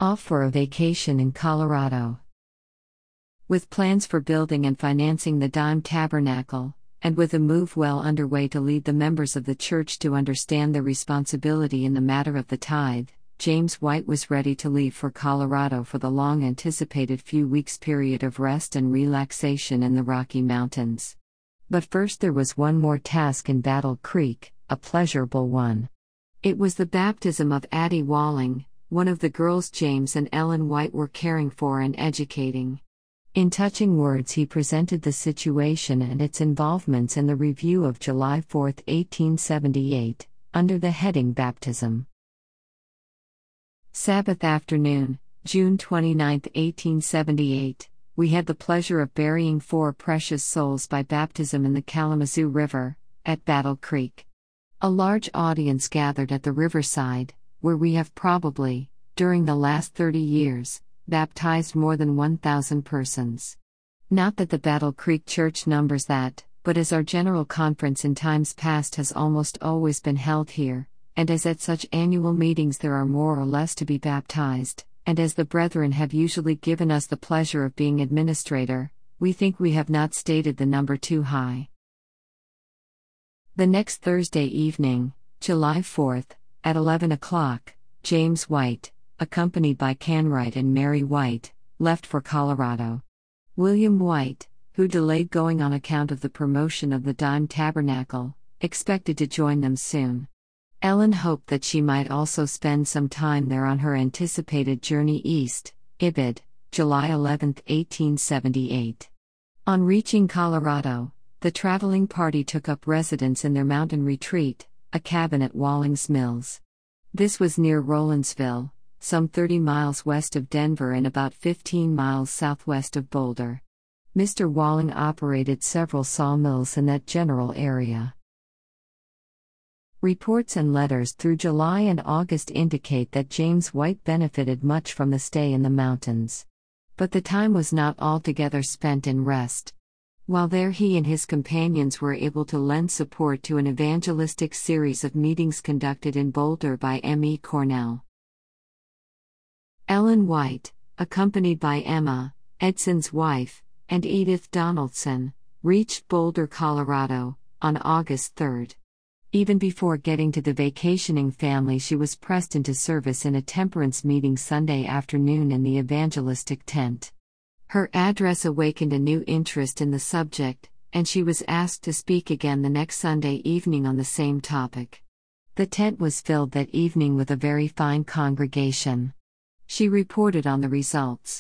Off for a vacation in Colorado. With plans for building and financing the Dime Tabernacle, and with a move well underway to lead the members of the church to understand their responsibility in the matter of the tithe, James White was ready to leave for Colorado for the long-anticipated few weeks period of rest and relaxation in the Rocky Mountains. But first there was one more task in Battle Creek, a pleasurable one. It was the baptism of Addie Walling, one of the girls James and Ellen White were caring for and educating. In touching words he presented the situation and its involvements in the Review of July 4, 1878, under the heading Baptism. Sabbath afternoon, June 29, 1878, we had the pleasure of burying 4 precious souls by baptism in the Kalamazoo River, at Battle Creek. A large audience gathered at the riverside, where we have probably, during the last 30 years, baptized more than 1,000 persons. Not that the Battle Creek Church numbers that, but as our general conference in times past has almost always been held here, and as at such annual meetings there are more or less to be baptized, and as the brethren have usually given us the pleasure of being administrator, we think we have not stated the number too high. The next Thursday evening, July 4th, at 11 o'clock, James White, accompanied by Canwright and Mary White, left for Colorado. William White, who delayed going on account of the promotion of the Dime Tabernacle, expected to join them soon. Ellen hoped that she might also spend some time there on her anticipated journey east, Ibid, July 11, 1878. On reaching Colorado, the traveling party took up residence in their mountain retreat, a cabin at Walling's Mills. This was near Rollinsville, some 30 miles west of Denver and about 15 miles southwest of Boulder. Mr. Walling operated several sawmills in that general area. Reports and letters through July and August indicate that James White benefited much from the stay in the mountains. But the time was not altogether spent in rest. While there he and his companions were able to lend support to an evangelistic series of meetings conducted in Boulder by M.E. Cornell. Ellen White, accompanied by Emma, Edson's wife, and Edith Donaldson, reached Boulder, Colorado, on August 3. Even before getting to the vacationing family she was pressed into service in a temperance meeting Sunday afternoon in the evangelistic tent. Her address awakened a new interest in the subject, and she was asked to speak again the next Sunday evening on the same topic. The tent was filled that evening with a very fine congregation. She reported on the results.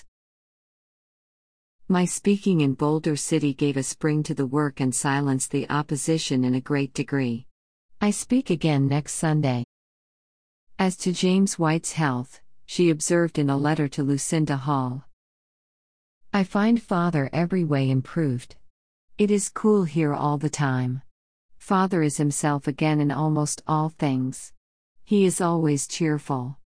My speaking in Boulder City gave a spring to the work and silenced the opposition in a great degree. I speak again next Sunday. As to James White's health, she observed in a letter to Lucinda Hall, I find Father every way improved. It is cool here all the time. Father is himself again in almost all things. He is always cheerful.